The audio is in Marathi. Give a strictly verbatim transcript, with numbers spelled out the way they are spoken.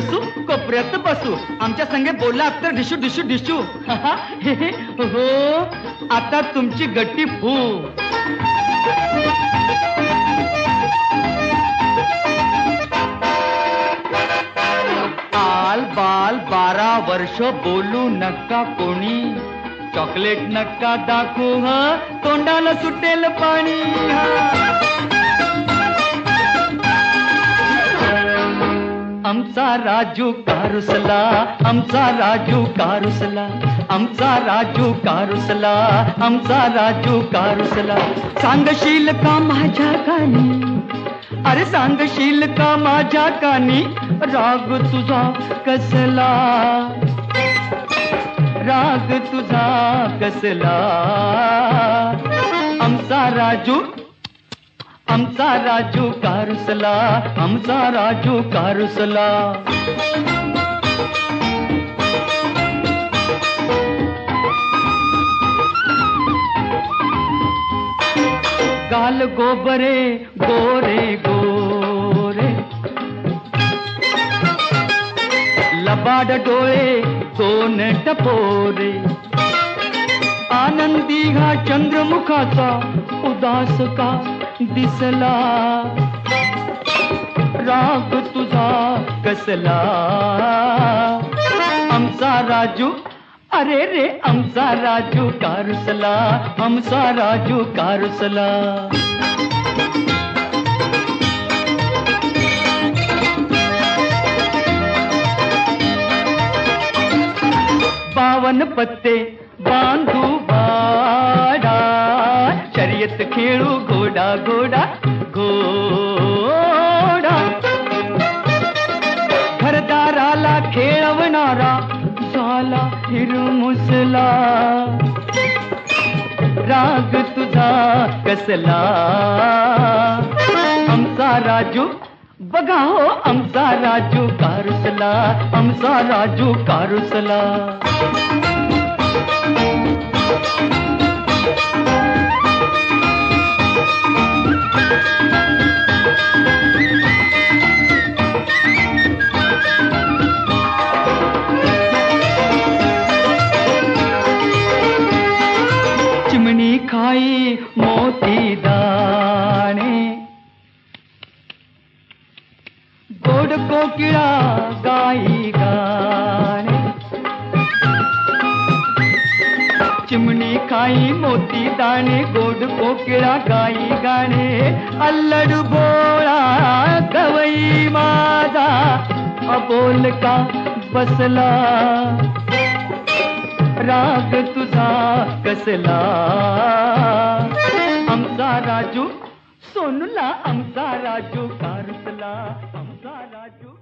बसू कोपऱ्यात बसू आमच्या संगे बोलला अत्तर डिशू डिशू डिशू हो आता तुमची गट्टी फू. आल बाल बारा वर्ष बोलू नका कोणी चॉकलेट नका दाखवू ह तोंडाला सुटेल पाणी. आमचा राजू कारुसला आमचा राजू कारुसला आमचा राजू कारुसला आमचा राजू कारुसला. सांगशील का माझ्या कानी अरे सांगशील का माझ्या कानी राग तुझा कसला राग तुझा कसला. आमचा राजू आमचा राजू कारुसला आमचा राजू कारुसला. गाल गोबरे गोरे गोरे लबाड डोळे दोन टपोरे. आनंदी हा चंद्रमुखाचा उदास का दिसला राग तुझा कसला. आमचा राजू अरे रे आमचा राजू कारुसला आमचा राजू कारुसला. बावन पत्ते बांधू वाडा शर्यत खेळू घोडा घोडा घोडा. घरदाराला खेळवणारा झाला हिरमुसला राग तुझा कसला. आमचा राजू बघा हो आमचा राजू कारुसला आमचा राजू कारुसला. चिमणी खाई मोती दाणे गोड कोकिळा गाई गाणे. चिमणी खाई मोती दाणे गोड कोकिळा गाई गाणे. अल्लड बोळा गवई माझा अबोल का बसला राग तुझा कसला. आमचा राजू सोनूला आमचा राजू कारुसला आमचा राजू